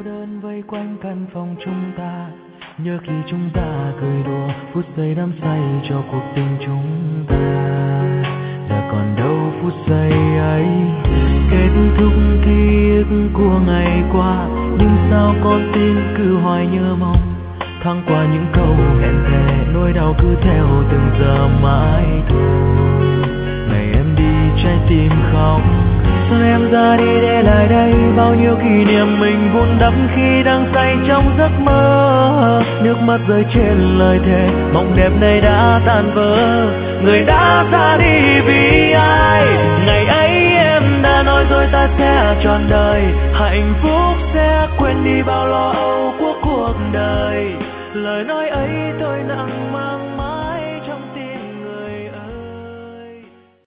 đơn vây quanh căn phòng chúng ta. Nhớ khi chúng ta cười đùa, phút giây đắm say cho cuộc tình chúng ta. Giờ còn đâu phút giây ấy, kết thúc ký ức của ngày qua. Nhưng sao con tim cứ hoài nhớ mong, thoáng qua những câu hẹn thề, nỗi đau cứ theo từng giờ mãi thôi. Ngày em đi trái tim khóc, sao em ra đi để lại đây bao nhiêu kỷ niệm mình vun đắp khi đang say trong giấc mơ. Nước mắt rơi trên lời thề, mộng đẹp này đã tan vỡ. Người đã ra đi vì ai, ngày ấy em đã nói rồi ta sẽ trọn đời. Hạnh phúc sẽ quên đi bao lo âu của cuộc đời. Lời nói ấy tôi nặng mang